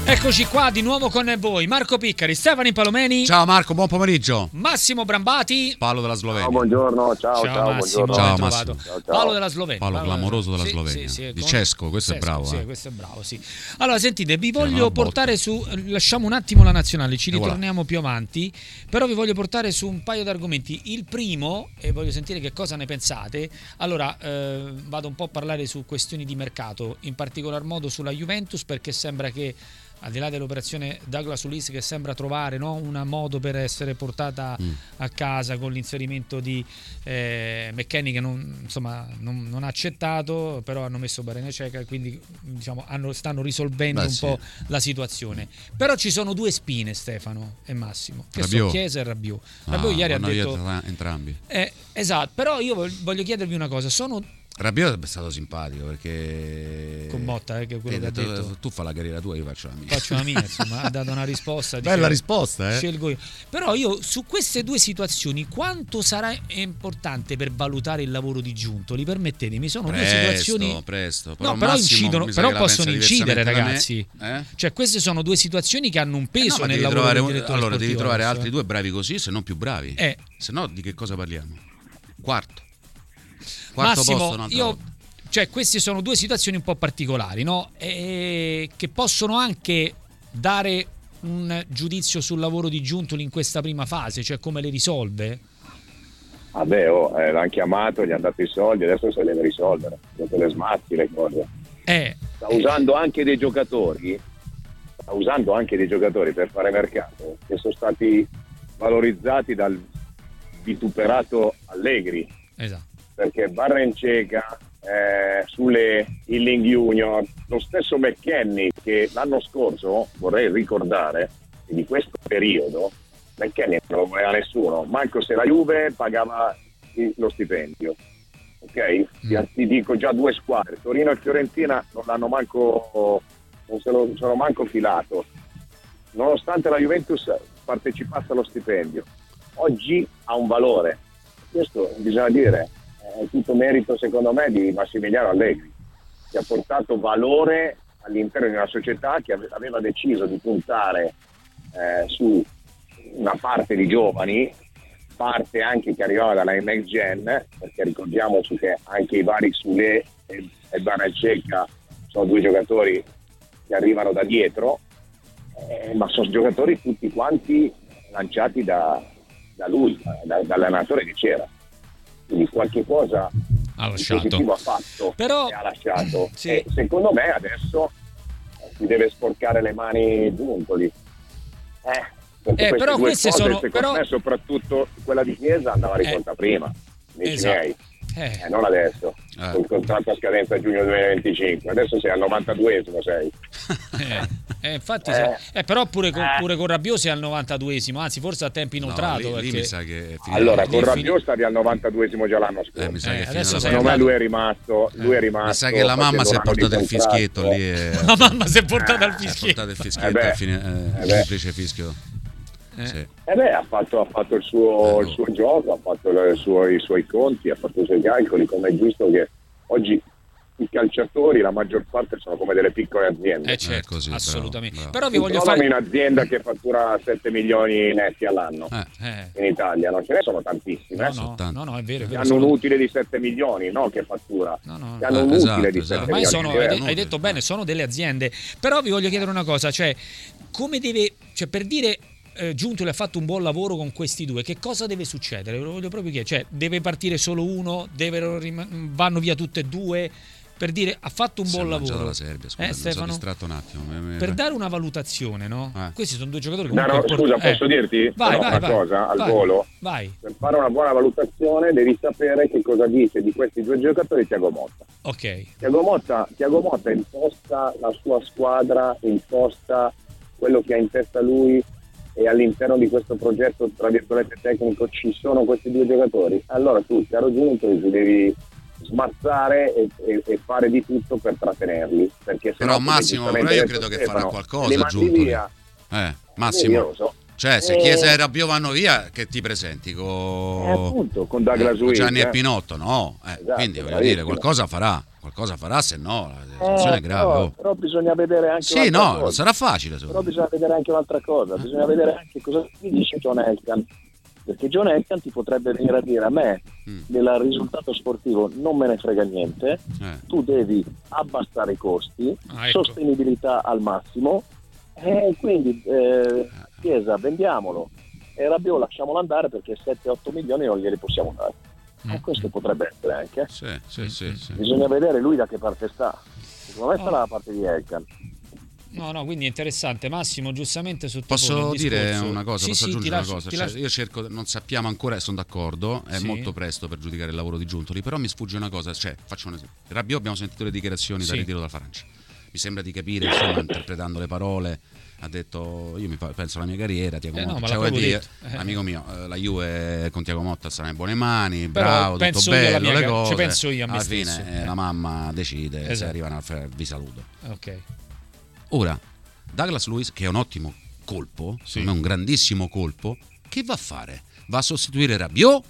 Eccoci qua di nuovo con voi, Marco Piccari, Stefano Palomeni. Ciao Marco, buon pomeriggio. Massimo Brambati. Paolo della Slovenia. Ciao, buongiorno, ciao Massimo, buongiorno. Ciao Massimo. Ciao. Paolo della Slovenia. Paolo clamoroso della Slovenia. Di Cesco, questo è bravo. Sì, questo è bravo, sì. Allora, sentite, vi voglio portare su, lasciamo un attimo la nazionale, ci ritorniamo più avanti, però vi voglio portare su un paio di argomenti. Il primo, e voglio sentire che cosa ne pensate. Allora, vado un po' a parlare su questioni di mercato, in particolar modo sulla Juventus, perché sembra che al di là dell'operazione Douglas Luiz, che sembra trovare un modo per essere portata a casa con l'inserimento di McKennie, che non ha accettato, però hanno messo Barrenechea, quindi diciamo stanno risolvendo po' la situazione. Però ci sono due spine, Stefano e Massimo, che sono Chiesa e Rabiot. Rabiot ieri ha detto entrambi. Esatto, però io voglio chiedervi una cosa, Rabiot è stato simpatico perché con Motta, che è quello che ha detto. Tu fai la carriera tua, io faccio la mia. Faccio la mia, insomma, ha dato una risposta. Bella risposta, Scelgo io. Però io su queste due situazioni, quanto sarà importante per valutare il lavoro di Giuntoli? Permettetemi, sono due situazioni. Presto. Però incidono, però possono incidere, ragazzi. Cioè, queste sono due situazioni che hanno un peso nel lavoro del direttore allora sportivo. devi trovare altri due bravi così, se non più bravi. Se no, di che cosa parliamo? Quarto Massimo, posto, cioè queste sono due situazioni un po' particolari, no? Che possono anche dare un giudizio sul lavoro di Giuntoli in questa prima fase, cioè come le risolve? L'hanno chiamato, gli hanno dato i soldi, adesso se le deve risolvere, non te le smazzi le cose. Sta usando anche dei giocatori per fare mercato, che sono stati valorizzati dal vituperato Allegri. Esatto. Perché Barrenechea, sulle Ealing Junior, lo stesso McKennie, che l'anno scorso, vorrei ricordare, che di questo periodo McKennie non lo voleva nessuno, manco se la Juve pagava lo stipendio. Ok? Ti dico già due squadre, Torino e Fiorentina non se lo sono manco filato, nonostante la Juventus partecipasse allo stipendio. Oggi ha un valore, questo bisogna dire. È tutto merito, secondo me, di Massimiliano Allegri, che ha portato valore all'interno di una società che aveva deciso di puntare su una parte di giovani, parte anche che arrivava dalla next gen, perché ricordiamoci che anche i vari Sule e Barrenechea sono due giocatori che arrivano da dietro, ma sono giocatori tutti quanti lanciati da lui, dall'allenatore che c'era. Quindi qualche cosa di positivo ha fatto, però, e ha lasciato. Sì. E secondo me adesso si deve sporcare le mani Giuntoli. Però queste cose, sono, secondo però... me, soprattutto quella di Chiesa andava risolta prima, miei. Non adesso, col contratto a scadenza a giugno 2025. Adesso sei al 92esimo, sei. Infatti, però pure con Rabiot sei al 92esimo, anzi forse a tempo inoltrato. Lì mi sa che è finito. Allora, con Rabiot stavi al 92esimo già l'anno scorso. Mi sa che adesso secondo me lui è rimasto. Mi sa che la mamma si è portata il fischietto lì. La mamma si è portata il fischietto. Il duplice fischio. Sì. Ha fatto il suo gioco, ha fatto i suoi conti, ha fatto i suoi calcoli, come è giusto che oggi i calciatori, la maggior parte, sono come delle piccole aziende. Certo, così, assolutamente. Bravo. Però vi voglio fare un'azienda che fattura 7 milioni netti all'anno in Italia, non ce ne sono tantissime. No, è vero. Hanno un utile di 7 milioni, no che fattura. Hanno un utile di 7 milioni. Hai detto bene, sono delle aziende. Però vi voglio chiedere una cosa, cioè come deve, cioè per dire Giuntoli ha fatto un buon lavoro con questi due, che cosa deve succedere? Lo voglio proprio chiedere, cioè deve partire solo uno, vanno via tutte e due? Per dire, ha fatto un buon lavoro. La Serbia, scusa, Stefano? sono distratto un attimo. Per dare una valutazione, no? Questi sono due giocatori scusa, posso dirti una cosa al volo? Vai. Per fare una buona valutazione devi sapere che cosa dice di questi due giocatori Thiago Motta. Ok. Thiago Motta imposta la sua squadra, imposta quello che ha in testa lui, e all'interno di questo progetto, tra virgolette, tecnico, ci sono questi due giocatori. Allora tu, caro Giuntoli, ti devi smazzare e fare di tutto per trattenerli, perché però Massimo, io credo che farà qualcosa Giuntoli. Massimo, Cioè, se Chiesa e Rabiot vanno via, che ti presenti appunto, con Douglas Luiz, Gianni e Pinotto? No, esatto, quindi voglio dire, qualcosa farà, se no la situazione è grave. Però bisogna vedere anche sì, no, cosa. Non sarà facile. Però bisogna vedere anche un'altra cosa, bisogna vedere anche cosa dice John Elkann, perché John Elkann ti potrebbe venire a dire: a me del risultato sportivo non me ne frega niente, tu devi abbassare i costi, ecco. Sostenibilità al massimo, e quindi Chiesa vendiamolo e Rabiot lasciamolo andare, perché 7-8 milioni non glieli possiamo dare. Questo potrebbe essere anche. Sì. Bisogna vedere lui da che parte sta. Secondo me sta dalla parte di Elkann. No, quindi è interessante. Massimo, giustamente posso dire una cosa? Posso aggiungere una cosa? Io cerco, non sappiamo ancora e sono d'accordo, è molto presto per giudicare il lavoro di Giuntoli, però mi sfugge una cosa, faccio un esempio. Rabiot, abbiamo sentito le dichiarazioni da ritiro da Francia. Mi sembra di capire, insomma, interpretando le parole, ha detto: io penso alla mia carriera, Tiago Motta, amico mio, la Juve con Tiago Motta sarà in buone mani, bravo, tutto bello, le cose, penso io a me alla stesso. fine la mamma decide, se arrivano vi saluto. Ok. Ora, Douglas Luiz, che è un ottimo colpo, secondo me un grandissimo colpo, che va a fare? Va a sostituire Rabiot?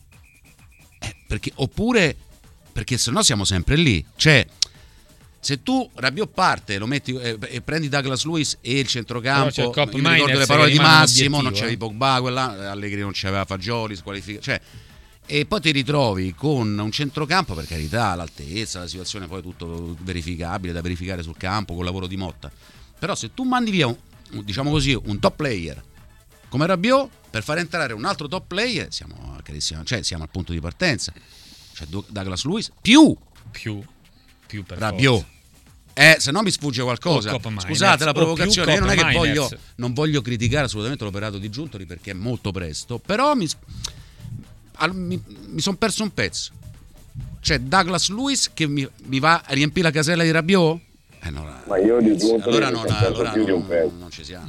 Perché sennò siamo sempre lì. Cioè, se tu Rabiot parte, lo metti e prendi Douglas Luiz e il centrocampo, io mi ricordo le parole di Massimo, non c'avevi Pogba, Allegri non c'aveva Fagioli, cioè, e poi ti ritrovi con un centrocampo, per carità, l'altezza, la situazione poi è tutto verificabile, da verificare sul campo col lavoro di Motta, però se tu mandi via diciamo così, un top player come Rabiot per far entrare un altro top player, siamo al punto di partenza. Cioè Douglas Luiz più per Rabiot, se no mi sfugge qualcosa. Scusate la provocazione, io non è che non voglio criticare assolutamente l'operato di Giuntoli, perché è molto presto, però mi sono perso un pezzo. Cioè Douglas Luiz che mi va a riempire la casella di Rabiot? Ma io di Giuntoli allora non ci siamo.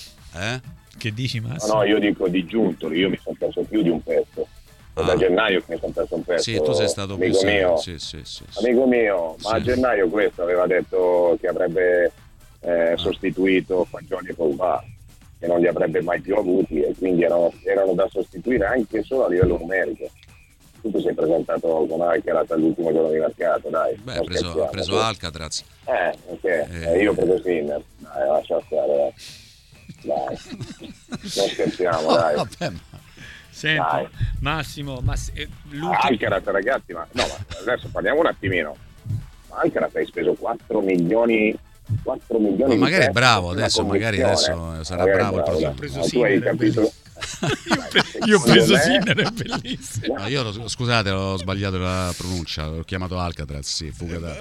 Che dici, Massimo? No, io dico di Giuntoli, io mi sono perso più di un pezzo. Da gennaio che mi sono perso un pezzo. Sì, tu sei stato amico mio. Sì. Amico mio, ma a gennaio questo aveva detto che avrebbe sostituito Fagioli e Pogba, che non li avrebbe mai più avuti, e quindi erano da sostituire anche solo a livello numerico. Tu ti sei presentato con Alcaraz all'ultimo giorno di mercato, dai. Beh, ha preso Alcatraz. Io ho preso Sinner. Dai, lascia stare. Dai. Non scherziamo, dai. Vabbè, senti, dai. Massimo, Alcaraz, ragazzi, ma adesso parliamo un attimino. Alcaraz hai speso 4 milioni. Ma magari è bravo adesso, sarà bravo il prossimo. Tu hai capito? Io ho preso Sinner, è bellissimo. No, io scusate, ho sbagliato la pronuncia, l'ho chiamato Alcatraz, fuga da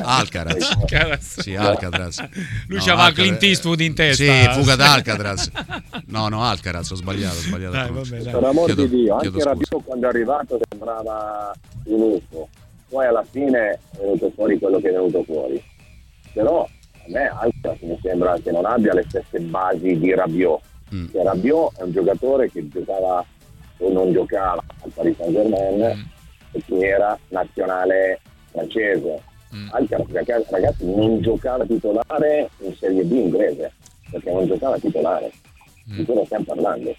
Alcaraz. Sì, Alcatraz. Lui c'aveva Clint Eastwood in testa. Sì, fuga da Alcatraz. No, Alcaraz, ho sbagliato. Per amor di Dio, anche Rabiot quando è arrivato sembrava un UFO. Poi alla fine è venuto fuori quello che è venuto fuori. Però a me Alcaraz mi sembra che non abbia le stesse basi di Rabiot. Rabiot è un giocatore che giocava o non giocava al Paris Saint-Germain e che era nazionale francese. Alcaraz, ragazzi, non giocava titolare in Serie B inglese, perché non giocava titolare. Di quello stiamo parlando.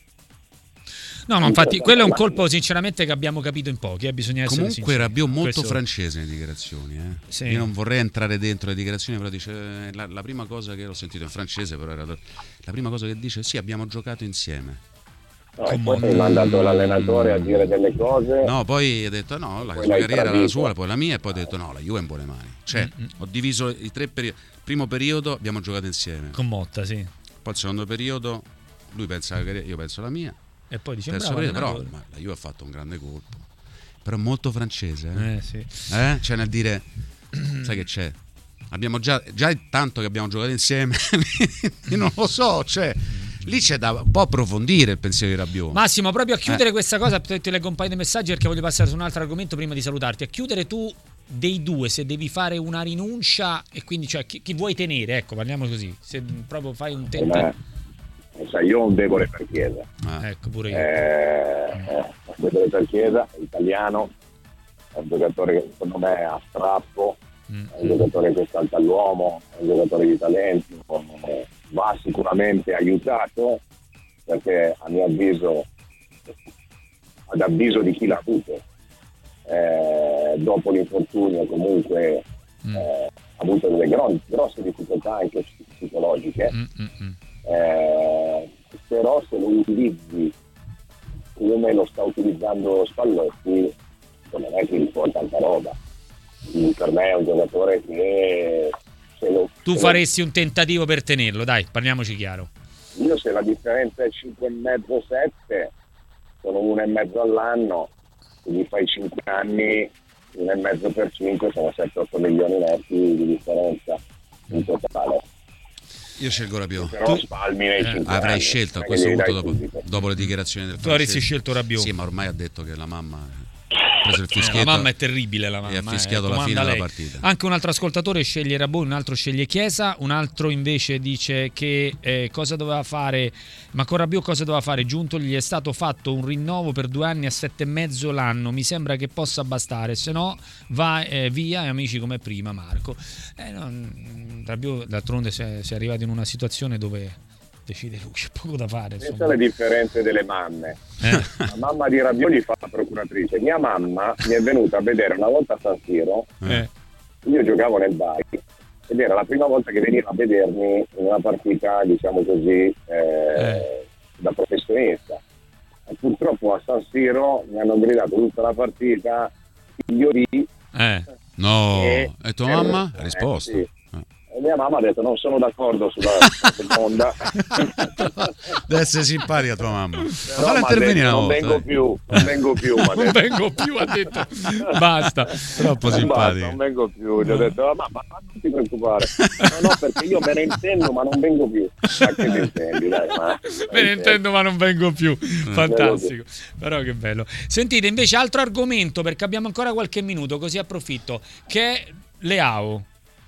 No, infatti quello è un colpo sinceramente che abbiamo capito in pochi, bisogna essere comunque sinceri. Rabiot molto francese nelle dichiarazioni, Sì. Io non vorrei entrare dentro le dichiarazioni, però dice la prima cosa che ho sentito in francese, però era la prima cosa che dice: sì, abbiamo giocato insieme. No, e poi hai mandato l'allenatore a dire delle cose. No, poi ha detto no, la sua carriera era la sua, poi la mia, e poi ha detto no, la Juve è in buone mani. Cioè, ho diviso i 3 periodi. Primo periodo abbiamo giocato insieme. Con Motta, sì. Poi il secondo periodo lui pensa alla carriera, io penso alla mia. E poi dice però la Juve ha fatto un grande colpo, però molto francese, sì. Cioè nel dire, sai che c'è, abbiamo già tanto che abbiamo giocato insieme. Io non lo so, cioè lì c'è da un po' approfondire il pensiero di Rabiot. Massimo, proprio a chiudere questa cosa, ti leggo un paio di messaggi perché voglio passare su un altro argomento prima di salutarti. A chiudere, tu dei due, se devi fare una rinuncia, e quindi cioè chi vuoi tenere, ecco, parliamo così, se proprio fai un tentativo. Io ho un debole per Chiesa. Ecco, pure io. Un debole per Chiesa, è italiano, è un giocatore che secondo me ha strappo, è un giocatore che salta all'uomo, è un giocatore di talento, va sicuramente aiutato, perché a mio avviso, ad avviso di chi l'ha avuto, dopo l'infortunio comunque ha avuto delle grosse difficoltà anche psicologiche, però se lo utilizzi come lo sta utilizzando Spalletti, non è che gli può tanta roba. Per me è un giocatore che tu faresti un tentativo per tenerlo, dai, parliamoci chiaro. Io, se la differenza è 5,5-7, sono 1,5 all'anno, quindi fai 5 anni, 1,5 per 5 sono 7-8 milioni netti di differenza in totale. Io scelgo Rabiot. Però spalmi nei 5 avrei anni, scelto a questo punto dopo le dichiarazioni del francese. Tu avresti scelto Rabiot. Sì, ma ormai ha detto che la mamma preso il fischietto, la mamma è terribile, la mamma, e ha fischiato la fine della partita. Anche un altro ascoltatore sceglie Rabiot, un altro sceglie Chiesa, un altro invece dice che cosa doveva fare, ma con Rabiot cosa doveva fare? Giunto gli è stato fatto un rinnovo per 2 anni a 7,5 l'anno, mi sembra che possa bastare, se no va via e amici come prima. Marco, Rabiot d'altronde si è arrivato in una situazione dove decide lui, c'è poco da fare. Pensa alle differenze delle mamme. La mamma di Rabiot gli fa la procuratrice. Mia mamma mi è venuta a vedere una volta a San Siro. Io giocavo nel Bari ed era la prima volta che veniva a vedermi in una partita, diciamo così, da professionista. E purtroppo a San Siro mi hanno gridato tutta la partita figlio di no, e tua mamma ha risposto? Sì. E mia mamma ha detto non sono d'accordo sulla seconda. Deve essere simpatica tua mamma. Falla intervenire una volta. Non vengo più. Non vengo più, ha detto. Basta. Troppo simpatica. Non vengo più. Gli ho detto ma non ti preoccupare. No, perché io me ne intendo ma non vengo più. Ma che ti intendi, dai? Me ne intendo ma non vengo più. Fantastico. Però che bello. Sentite, invece altro argomento, perché abbiamo ancora qualche minuto, così approfitto, che è Leao.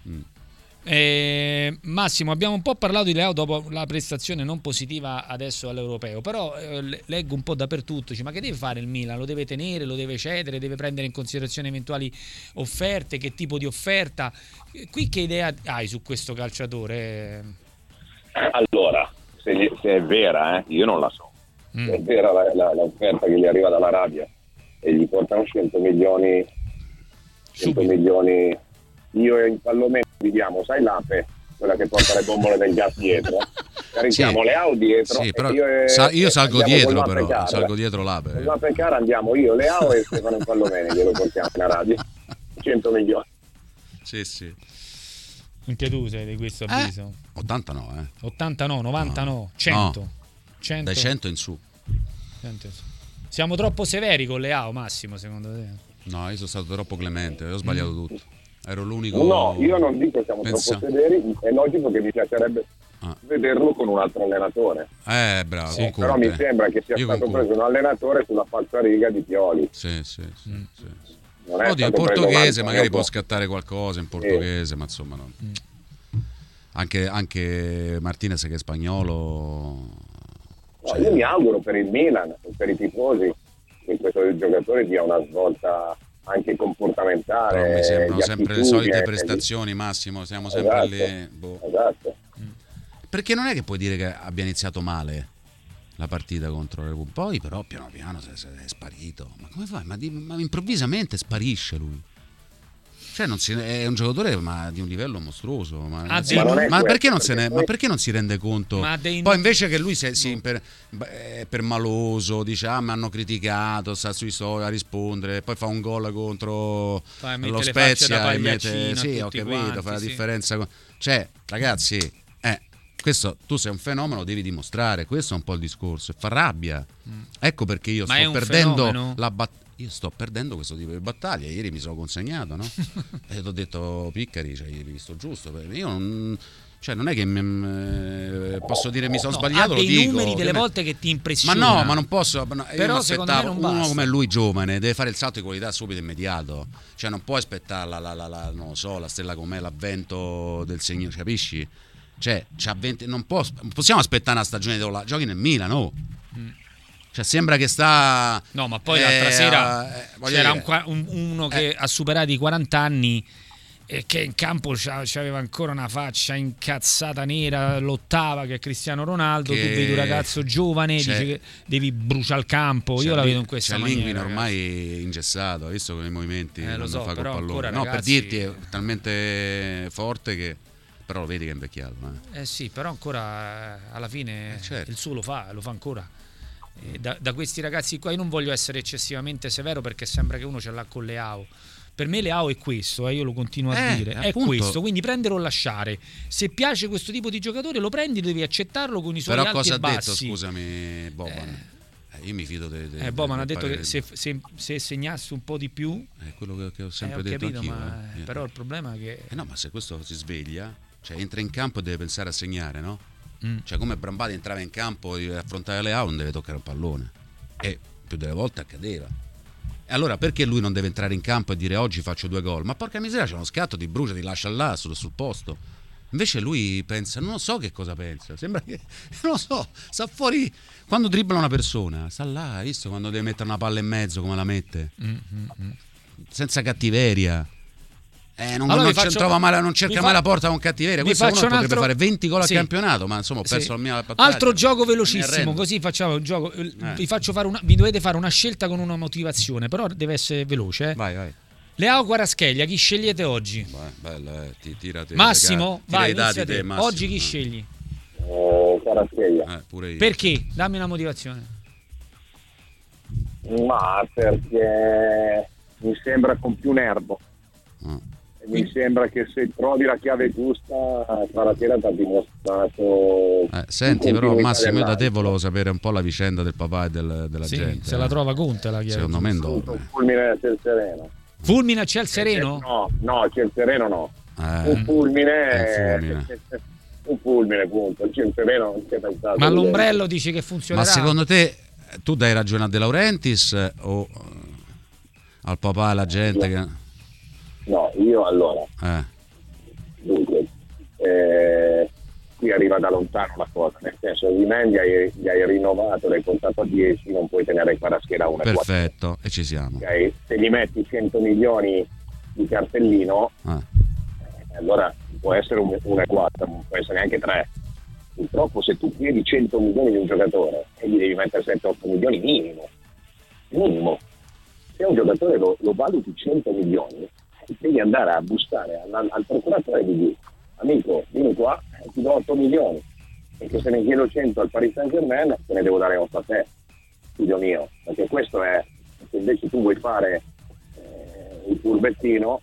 Massimo, abbiamo un po' parlato di Leao dopo la prestazione non positiva adesso all'Europeo, però leggo un po' dappertutto, ma che deve fare il Milan? Lo deve tenere, lo deve cedere, deve prendere in considerazione eventuali offerte, che tipo di offerta? Qui che idea hai su questo calciatore? Allora, se è vera, io non la so. Se è vera l'offerta che gli arriva dall'Arabia e gli portano 100 milioni, io in Pallomeno vediamo, sai l'ape, quella che porta le bombole del gas dietro, carichiamo Leao dietro, sì, però io salgo dietro, però salgo dietro l'ape. Con l'ape cara andiamo io, Leao e Stefano Pallomeno, glielo portiamo in Arabia, 100 milioni. Sì. Anche tu sei di questo avviso? 80 no, 80 no, 90 no, 100. No. 100. Dai 100 in su. 100 in su. Siamo troppo severi con Leao, Massimo, secondo te? No, io sono stato troppo clemente, ho sbagliato tutto. Ero l'unico. No, io non dico che siamo troppo severi, è logico che mi piacerebbe vederlo con un altro allenatore. Bravo. Sì, però mi sembra che sia stato preso un allenatore sulla falsariga di Pioli. Sì. Oddio, il portoghese magari può scattare qualcosa in portoghese, ma insomma no. Anche Martinez, che è spagnolo. No, io mi auguro per il Milan, per i tifosi, che questo giocatore dia una svolta anche comportamentale. Però mi sembrano sempre le solite prestazioni, Massimo, siamo sempre lì. Esatto. Perché non è che puoi dire che abbia iniziato male la partita contro le Repu, poi però piano piano è sparito. Ma come fai? Ma improvvisamente sparisce lui. Cioè è un giocatore di un livello mostruoso, ma perché non perché non si rende conto? Poi invece che lui è permaloso, dice mi hanno criticato, sta sui a rispondere, poi fa un gol contro lo Spezia e mette, sì, ho capito, fa la differenza. Cioè, ragazzi, questo tu sei un fenomeno, devi dimostrare, questo è un po' il discorso, e fa rabbia. Ecco perché io sto perdendo io sto perdendo questo tipo di battaglia. Ieri mi sono consegnato, no? E ti ho detto Piccari, hai visto giusto? Io non è che posso dire mi sono sbagliato, lo dico. Ha dei numeri delle volte che ti impressionano. Ma non posso. Però secondo me non basta. Uno come lui giovane deve fare il salto di qualità subito immediato. Cioè non puoi aspettare non lo so, la stella com'è, l'avvento del Signore, capisci? Cioè c'ha 20, non possiamo aspettare una stagione dove giochi nel Milan, no? Cioè sembra che sta. No, ma poi l'altra sera c'era uno che ha superato i 40 anni e che in campo c'aveva ancora una faccia incazzata nera, lottava, che è Cristiano Ronaldo, tu vedi un ragazzo giovane, dice che devi bruciare il campo, io la vedo in questa maniera. C'è Linguini ormai ingessato, hai visto con i movimenti lo so, fa col pallone. Ancora, no, ragazzi, per dirti è talmente forte che però lo vedi che è invecchiato. Sì, però ancora alla fine certo. Il suo lo fa ancora. Da questi ragazzi qua io non voglio essere eccessivamente severo, perché sembra che uno ce l'ha con Leao. Per me Leao è questo, io lo continuo a dire, è questo, quindi prendere o lasciare. Se piace questo tipo di giocatore lo prendi, devi accettarlo con i suoi alti e bassi. Però cosa ha detto, scusami, Boban? Io mi fido Boban ha detto che se segnasse un po' di più, è quello che ho sempre detto capito, anch'io. Però il problema è che no, ma se questo si sveglia, cioè entra in campo e deve pensare a segnare, no? Cioè come Brambati entrava in campo e affrontare Leao, non deve toccare il pallone, e più delle volte accadeva. E allora perché lui non deve entrare in campo e dire oggi faccio 2 gol? Ma porca miseria, c'è uno scatto, ti brucia, ti lascia là sul posto. Invece lui pensa, non so che cosa pensa, sembra che, non lo so, sta fuori, quando dribbla una persona, sta là, hai visto quando deve mettere una palla in mezzo come la mette? Senza cattiveria. Non cerca mai la porta con cattiveria. Questo uno potrebbe fare 20 gol al campionato, ma insomma ho perso la mia battaglia. Altro gioco velocissimo, così facciamo un gioco. Vi faccio fare vi dovete fare una scelta con una motivazione, però deve essere veloce. Vai. Leao Kvaratskhelia, chi scegliete oggi? Bella, tirate Massimo, vai, inizia te. Massimo. Oggi chi scegli? Kvaratskhelia. Pure io. Perché? Dammi una motivazione. Ma perché mi sembra con più nervo. Mi sembra che se trovi la chiave giusta, Kvaratskhelia ti ha dimostrato. Senti, però Massimo, io da te volevo sapere un po' la vicenda del papà e della gente. Se la trova Conte la chiave. Secondo me no. Fulmine c'è il sereno. Fulmine c'è il sereno? No, c'è il sereno no. Un fulmine. Un fulmine, punto. C'è il sereno non c'è pensato. Ma l'ombrello dici che funzionerà? Ma secondo te tu dai ragione a De Laurentiis o al papà e alla gente che... No, io allora. Dunque, qui arriva da lontano la cosa, nel senso che gli hai rinnovato, l'hai contato a 10, non puoi tenere Kvaratskhelia a 1,4. Perfetto, e ci siamo. Okay? Se gli metti 100 milioni di cartellino, allora può essere 1,4, non può essere neanche 3. Purtroppo se tu chiedi 100 milioni di un giocatore e gli devi mettere 7-8 milioni minimo. Se un giocatore lo valuti 100 milioni, devi andare a bussare al procuratore e gli dici: amico, vieni qua, ti do 8 milioni, perché se ne chiedo 100 al Paris Saint-Germain te ne devo dare 8 a te, figlio mio, perché questo è, se invece tu vuoi fare il furbettino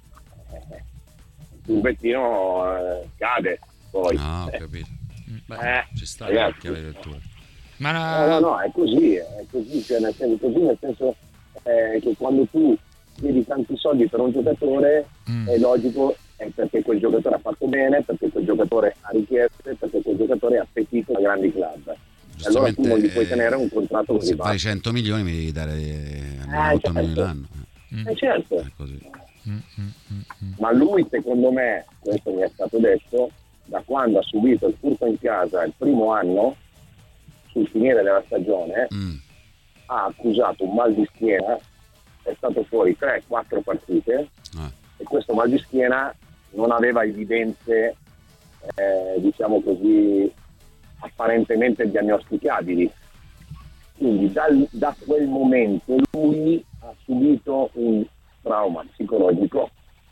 cade poi. Ho capito. Ci sta ragazzi, la chiave di lettura. Ma no, è così, cioè nel senso che quando tu chiedi tanti soldi per un giocatore è logico, è perché quel giocatore ha fatto bene, perché quel giocatore ha richieste, perché quel giocatore ha appetito da grandi club. Allora tu non gli puoi tenere un contratto così. Se fai 100 milioni mi devi dare 8 milioni l'anno. Certo. È così. Ma lui, secondo me, questo mi è stato detto, da quando ha subito il furto in casa il primo anno, sul finire della stagione, ha accusato un mal di schiena, è stato fuori 3-4 partite e questo mal di schiena non aveva evidenze, diciamo così, apparentemente diagnosticabili. Quindi da quel momento lui ha subito un trauma psicologico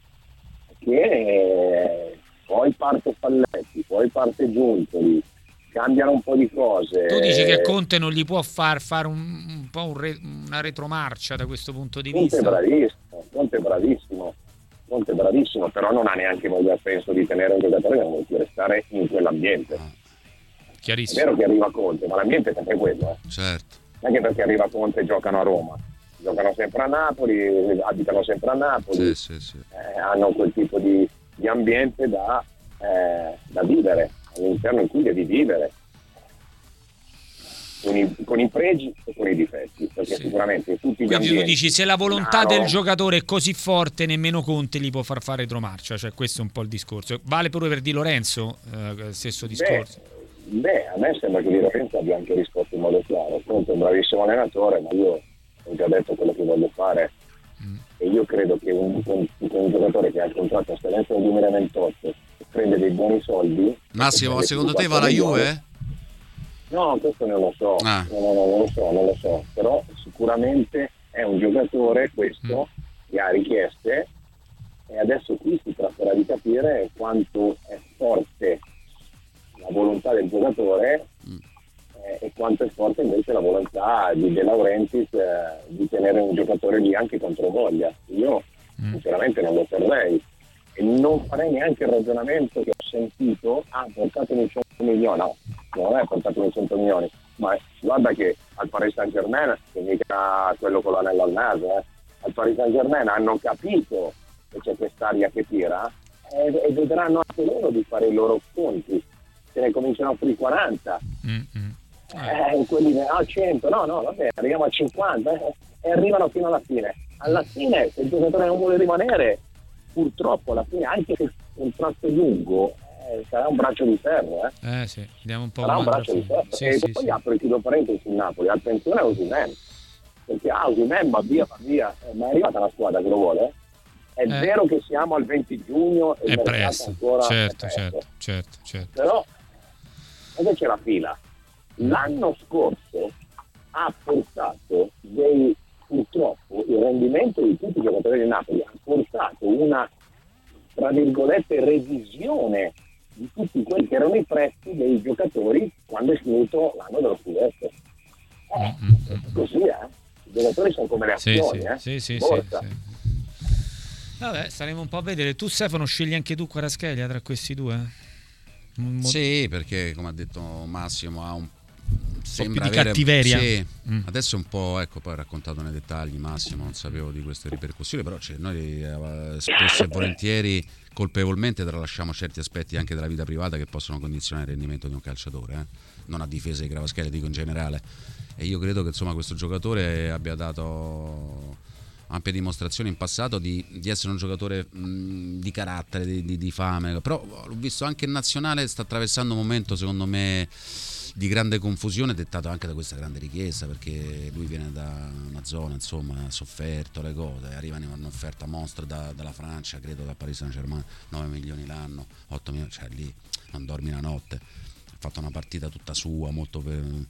che poi parte Spalletti, poi parte Giuntoli, cambiano un po' di cose. Tu dici che Conte non gli può fare un po' una retromarcia da questo punto di vista? Conte è bravissimo, però non ha neanche voglia, penso, di tenere un giocatore che non vuole più restare in quell'ambiente. Chiarissimo. È vero che arriva Conte, ma l'ambiente è sempre quello. Certo. Anche perché arriva Conte e giocano a Roma, giocano sempre a Napoli, abitano sempre a Napoli, sì. hanno quel tipo di ambiente da vivere, all'interno in cui devi vivere, con i pregi e con i difetti, perché sicuramente tutti gli Quindi ambienti, tu dici, se la volontà del giocatore è così forte, nemmeno Conte gli può far fare retromarcia, cioè questo è un po' il discorso. Vale pure per Di Lorenzo, stesso discorso. A me sembra che Di Lorenzo abbia anche risposto in modo chiaro. Conte è un bravissimo allenatore, ma io ho già detto quello che voglio fare e io credo che un giocatore che ha il contratto a scadenza nel 2028 prende dei buoni soldi. Massimo, secondo te va la Juve? No, questo non lo so, non lo so, però sicuramente è un giocatore questo che ha richieste, e adesso qui si tratterà di capire quanto è forte la volontà del giocatore e quanto è forte invece la volontà di De Laurentiis di tenere un giocatore lì anche contro voglia. Io sinceramente non lo terrei e non farei neanche il ragionamento che ho sentito, portatemi 100 milioni, no, non è portatemi 100 milioni, ma guarda che al Paris Saint-Germain, che mica quello con l'anello al naso, al Paris Saint-Germain hanno capito che c'è quest'aria che tira e vedranno anche loro di fare i loro conti, se ne cominciano a offrire 40 quelli a 100, no vabbè, arriviamo a 50 e arrivano fino alla fine. Alla fine se il giocatore non vuole rimanere, purtroppo alla fine, anche se il contratto è lungo, sarà un braccio di ferro sì, vediamo un po'. Sarà un braccio di ferro. E poi apro e chiudo parentesi sul Napoli, attenzione a Osimhen, perché Osimhen va via, ma è arrivata la squadra che lo vuole. È vero che siamo al 20 giugno e è presto, ancora certo. Però dove c'è la fila? L'anno scorso ha portato purtroppo il rendimento di tutti i giocatori del Napoli ha portato una, tra virgolette, revisione di tutti quelli che erano i prezzi dei giocatori quando è finito l'anno dello scudetto. Così i giocatori sono come le azioni. Sì. Vabbè, staremo un po' a vedere. Tu, Stefano, scegli anche tu Kvaratskhelia tra questi due? Sì, perché come ha detto Massimo ha un sembra più di cattiveria. Sì. Adesso un po', ecco, poi ha raccontato nei dettagli Massimo, non sapevo di queste ripercussioni, però noi spesso e volentieri colpevolmente tralasciamo certi aspetti anche della vita privata che possono condizionare il rendimento di un calciatore, non a difesa di Kvaratskhelia, dico in generale, e io credo che insomma questo giocatore abbia dato ampia dimostrazione in passato di essere un giocatore di carattere, di fame, però l'ho visto anche in nazionale, sta attraversando un momento secondo me di grande confusione, dettato anche da questa grande richiesta, perché lui viene da una zona, insomma, ha sofferto le cose, arriva un'offerta mostro dalla Francia, credo da Paris Saint-Germain, 9 milioni l'anno, 8 milioni, cioè lì non dormi la notte, ha fatto una partita tutta sua, molto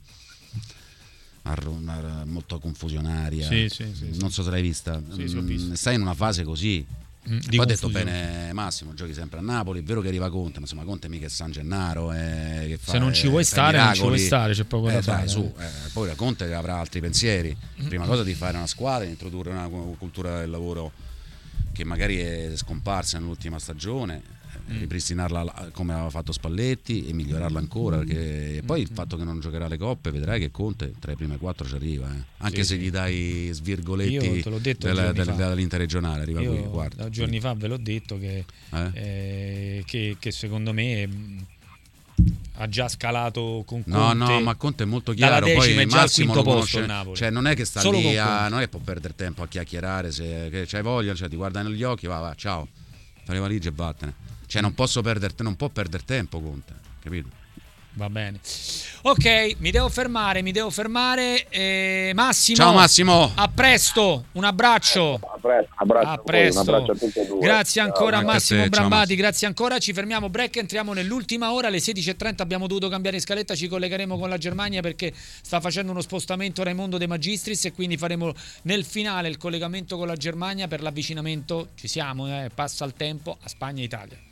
confusionaria, non so se l'hai vista, stai in una fase così. Poi ha detto bene Massimo, giochi sempre a Napoli, è vero che arriva Conte, ma insomma Conte mica è San Gennaro, che fa, se non ci vuoi stare miracoli, non ci vuoi stare, c'è poco da fare. Poi la Conte avrà altri pensieri, prima cosa di fare una squadra, di introdurre una cultura del lavoro che magari è scomparsa nell'ultima stagione, ripristinarla come aveva fatto Spalletti e migliorarla ancora, perché poi il fatto che non giocherà le coppe, vedrai che Conte tra i prime 4 ci arriva, anche se gli dai svirgoletti dell'interregionale, arriva qui, guarda. Giorni fa ve l'ho detto che secondo me ha già scalato con Conte. No, ma Conte è molto chiaro, poi Massimo lo conosce, cioè non è che sta solo lì non è che può perdere tempo a chiacchierare, se c'hai voglia, cioè ti guarda negli occhi, va, ciao, fai le valigie e vattene. Cioè non può perdere tempo Conte, capito? Va bene. Ok, mi devo fermare. Massimo. Ciao Massimo. A presto, un abbraccio. A presto. Un abbraccio a tutti e due. Grazie ancora a Massimo Brambati, ciao, grazie ancora. Ci fermiamo, break, entriamo nell'ultima ora, alle 16:30 abbiamo dovuto cambiare scaletta, ci collegheremo con la Germania perché sta facendo uno spostamento Raimondo De Magistris e quindi faremo nel finale il collegamento con la Germania per l'avvicinamento, ci siamo, passa il tempo a Spagna e Italia.